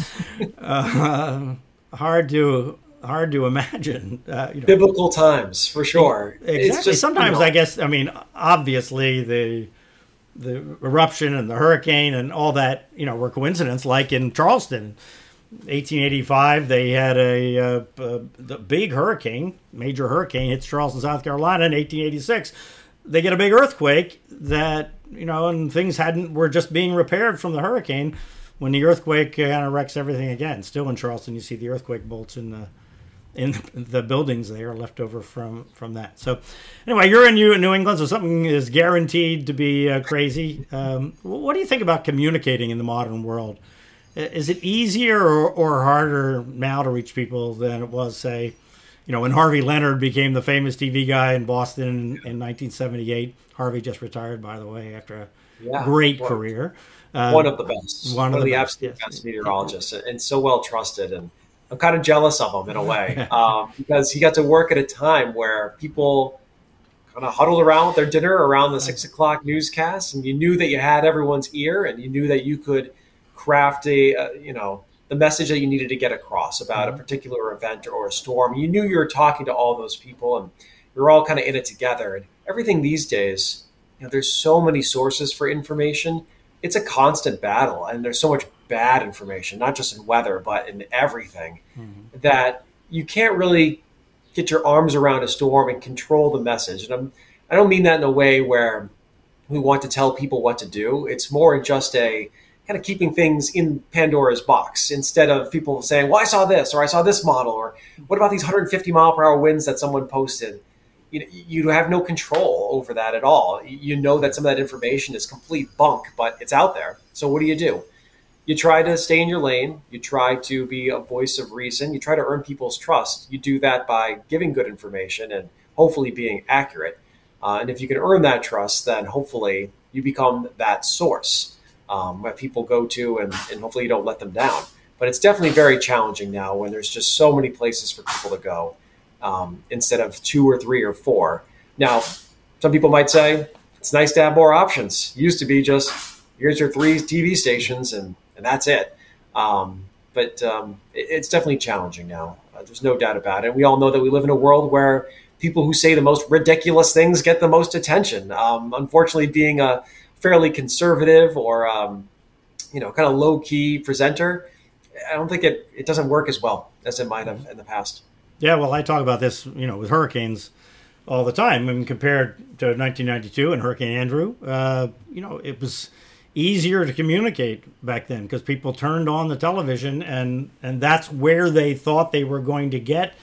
uh, hard to hard to imagine. Uh, you know.
Biblical times, for sure.
Exactly.
It's just,
Sometimes,
you know,
I guess, I mean, obviously, the the eruption and the hurricane and all that, you know, were coincidence, like in Charleston. eighteen eighty-five, they had a, a, a the big hurricane, major hurricane hits Charleston, South Carolina in eighteen eighty-six. They get a big earthquake that, you know, and things hadn't were just being repaired from the hurricane when the earthquake kind of wrecks everything again. Still in Charleston, you see the earthquake bolts in the in the buildings there left over from, from that. So anyway, you're in New England, so something is guaranteed to be uh, crazy. Um, what do you think about communicating in the modern world? Is it easier or, or harder now to reach people than it was, say, you know, when Harvey Leonard became the famous T V guy in Boston in, in nineteen seventy-eight? Harvey just retired, by the way, after a yeah, great one, career.
Uh, one of the best. One, one of, of the, the best, absolute yes. best meteorologists, and so well trusted. And I'm kind of jealous of him in a way um, because he got to work at a time where people kind of huddled around with their dinner around the six o'clock newscast, and you knew that you had everyone's ear, and you knew that you could craft a, uh, you know, the message that you needed to get across about mm-hmm. a particular event or a storm. You knew you were talking to all those people, and you're all kind of in it together. And everything these days, you know, there's so many sources for information. It's a constant battle, and there's so much bad information, not just in weather, but in everything, mm-hmm. that you can't really get your arms around a storm and control the message. And I'm, I don't mean that in a way where we want to tell people what to do. It's more just a kind of keeping things in Pandora's box instead of people saying, well, I saw this, or I saw this model, or what about these one hundred fifty mile per hour winds that someone posted? You, you have no control over that at all. You know that some of that information is complete bunk, but it's out there. So what do you do? You try to stay in your lane. You try to be a voice of reason. You try to earn people's trust. You do that by giving good information and hopefully being accurate. Uh, and if you can earn that trust, then hopefully you become that source um, that people go to, and, and hopefully you don't let them down. But it's definitely very challenging now when there's just so many places for people to go um, instead of two or three or four. Now, some people might say it's nice to have more options. It used to be just here's your three T V stations and and that's it. Um, but um, it, it's definitely challenging now. Uh, there's no doubt about it. We all know that we live in a world where people who say the most ridiculous things get the most attention. Um, unfortunately, being a fairly conservative or, um, you know, kind of low key presenter, I don't think it, it doesn't work as well as it might have in the past.
Yeah, well, I talk about this, you know, with hurricanes all the time. I mean, compared to nineteen ninety-two and Hurricane Andrew, uh, you know, it was easier to communicate back then because people turned on the television and and that's where they thought they were going to get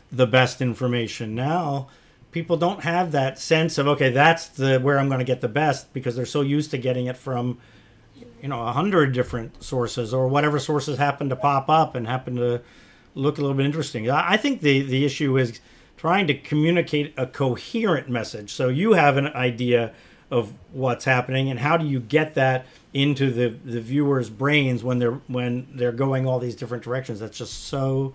the best information. Now, people don't have that sense of, okay, that's the where I'm going to get the best, because they're so used to getting it from, you know, a hundred different sources, or whatever sources happen to pop up and happen to look a little bit interesting. I think the, the issue is trying to communicate a coherent message. So you have an idea of what's happening, and how do you get that into the, the viewers' brains when they're when they're going all these different directions? That's just so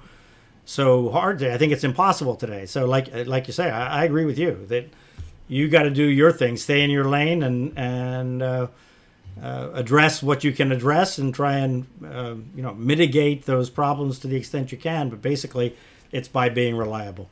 so hard to, I think it's impossible today. So like like you say, I, I agree with you that you got to do your thing, stay in your lane, and and uh, uh, address what you can address, and try and uh, you know mitigate those problems to the extent you can. But basically, it's by being reliable.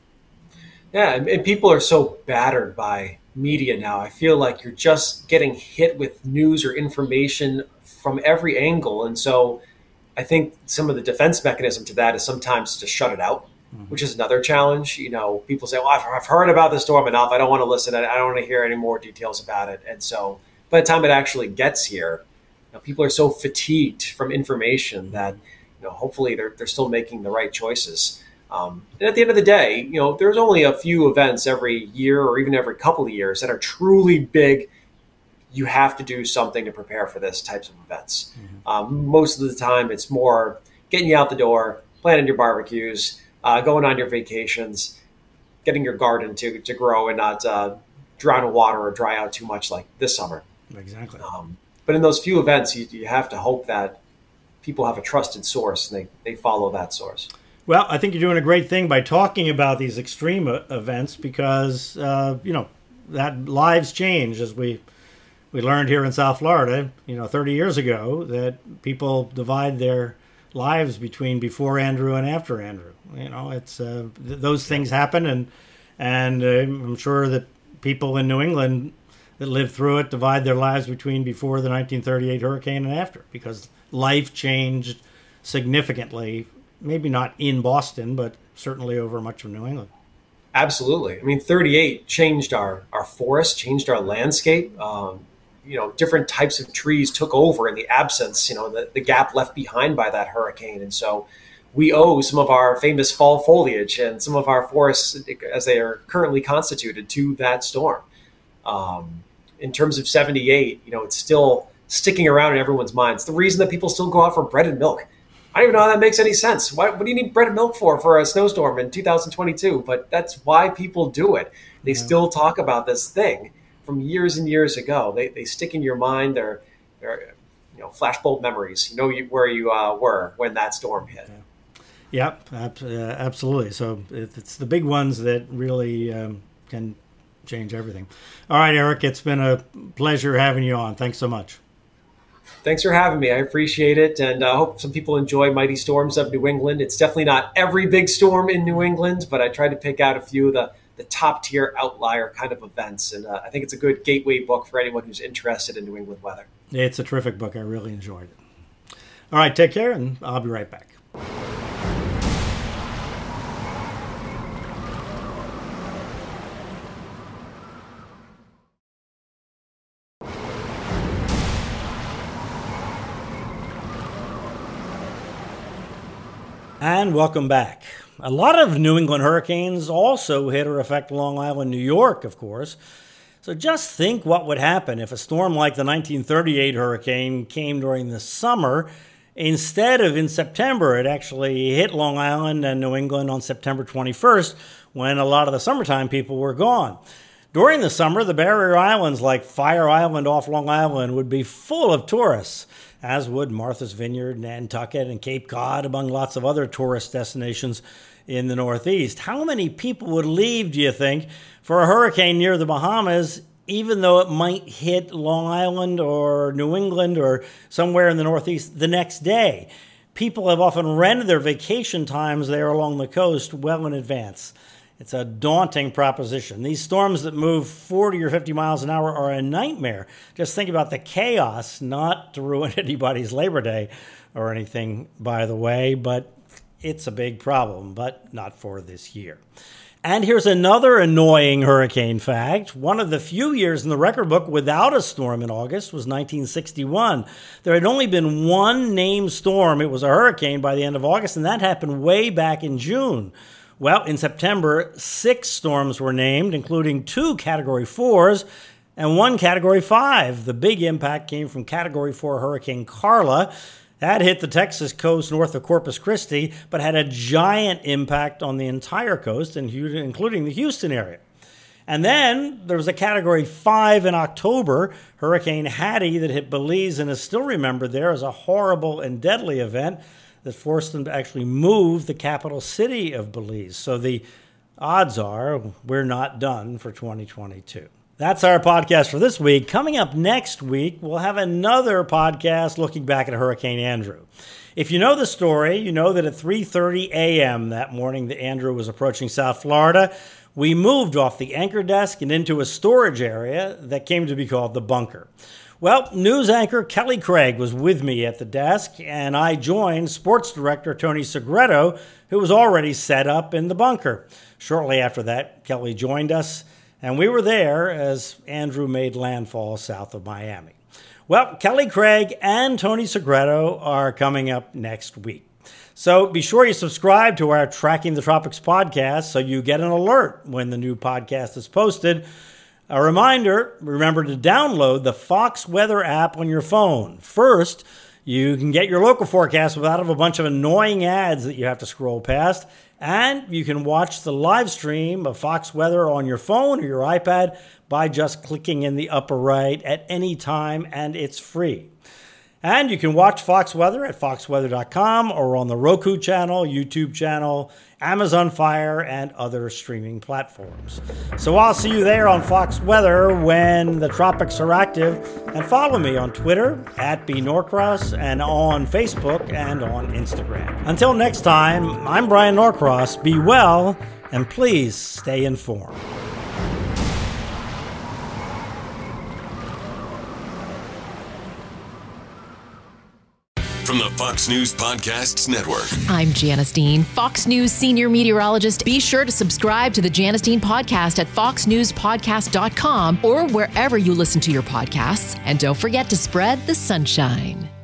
Yeah, and people are so battered by media now. I feel like you're just getting hit with news or information from every angle. And so I think some of the defense mechanism to that is sometimes to shut it out, mm-hmm. which is another challenge. You know, people say, well, I've, I've heard about the storm enough. I don't want to listen. I don't want to hear any more details about it. And so by the time it actually gets here, you know, people are so fatigued from information that, you know, hopefully they're, they're still making the right choices. Um, and at the end of the day, you know, there's only a few events every year or even every couple of years that are truly big. You have to do something to prepare for this types of events. Mm-hmm. Um, most of the time, it's more getting you out the door, planning your barbecues, uh, going on your vacations, getting your garden to, to grow and not uh, drown in water or dry out too much like this summer.
Exactly.
Um, but in those few events, you, you have to hope that people have a trusted source and they, they follow that source.
Well, I think you're doing a great thing by talking about these extreme events, because, uh, you know, that lives change, as we we learned here in South Florida, you know, thirty years ago, that people divide their lives between before Andrew and after Andrew. You know, it's uh, th- those things happen, and and uh, I'm sure that people in New England that lived through it divide their lives between before the nineteen thirty-eight hurricane and after, because life changed significantly. Maybe not in Boston, but certainly over much of New England.
Absolutely. I mean, thirty-eight changed our, our forest, changed our landscape. Um, you know, different types of trees took over in the absence, you know, the, the gap left behind by that hurricane. And so we owe some of our famous fall foliage and some of our forests as they are currently constituted to that storm. Um, in terms of seventy-eight, you know, it's still sticking around in everyone's minds. The reason that people still go out for bread and milk. I don't even know how that makes any sense. Why, what do you need bread and milk for for a snowstorm in two thousand twenty-two? But that's why people do it. They yeah. still talk about this thing from years and years ago. They they stick in your mind. They're, they're you know, flashbulb memories. You know you, where you uh, were when that storm hit.
Yeah. Yep, ab- uh, absolutely. So it's the big ones that really um, can change everything. All right, Eric, it's been a pleasure having you on. Thanks so much.
Thanks for having me. I appreciate it. And I uh, hope some people enjoy Mighty Storms of New England. It's definitely not every big storm in New England, but I tried to pick out a few of the, the top tier outlier kind of events. And uh, I think it's a good gateway book for anyone who's interested in New England weather.
It's a terrific book. I really enjoyed it. All right, take care, and I'll be right back. And welcome back. A lot of New England hurricanes also hit or affect Long Island, New York, of course. So just think what would happen if a storm like the nineteen thirty-eight hurricane came during the summer. Instead of in September, it actually hit Long Island and New England on September twenty-first, when a lot of the summertime people were gone. During the summer, the barrier islands like Fire Island off Long Island would be full of tourists, as would Martha's Vineyard, Nantucket, and Cape Cod, among lots of other tourist destinations in the Northeast. How many people would leave, do you think, for a hurricane near the Bahamas, even though it might hit Long Island or New England or somewhere in the Northeast the next day? People have often rented their vacation times there along the coast well in advance. It's a daunting proposition. These storms that move forty or fifty miles an hour are a nightmare. Just think about the chaos, not to ruin anybody's Labor Day or anything, by the way, but it's a big problem, but not for this year. And here's another annoying hurricane fact. One of the few years in the record book without a storm in August was nineteen sixty-one. There had only been one named storm. It was a hurricane by the end of August, and that happened way back in June. Well, in September, six storms were named, including two Category fours and one Category five. The big impact came from Category four Hurricane Carla. That hit the Texas coast north of Corpus Christi, but had a giant impact on the entire coast, including the Houston area. And then there was a Category five in October, Hurricane Hattie, that hit Belize and is still remembered there as a horrible and deadly event that forced them to actually move the capital city of Belize. So the odds are we're not done for twenty twenty-two. That's our podcast for this week. Coming up next week, we'll have another podcast looking back at Hurricane Andrew. If you know the story, you know that at three thirty a.m. that morning that Andrew was approaching South Florida, we moved off the anchor desk and into a storage area that came to be called the bunker. Well, news anchor Kelly Craig was with me at the desk, and I joined sports director Tony Segreto, who was already set up in the bunker. Shortly after that, Kelly joined us, and we were there as Andrew made landfall south of Miami. Well, Kelly Craig and Tony Segreto are coming up next week. So be sure you subscribe to our Tracking the Tropics podcast so you get an alert when the new podcast is posted. A reminder, remember to download the Fox Weather app on your phone. First, you can get your local forecast without a bunch of annoying ads that you have to scroll past. And you can watch the live stream of Fox Weather on your phone or your iPad by just clicking in the upper right at any time, and it's free. And you can watch Fox Weather at fox weather dot com or on the Roku channel, YouTube channel, Amazon Fire, and other streaming platforms. So I'll see you there on Fox Weather when the tropics are active. And follow me on Twitter at B Norcross and on Facebook and on Instagram. Until next time, I'm Brian Norcross. Be well, and please stay informed.
From the Fox News Podcasts Network.
I'm Janice Dean, Fox News senior meteorologist. Be sure to subscribe to the Janice Dean podcast at fox news podcast dot com or wherever you listen to your podcasts. And don't forget to spread the sunshine.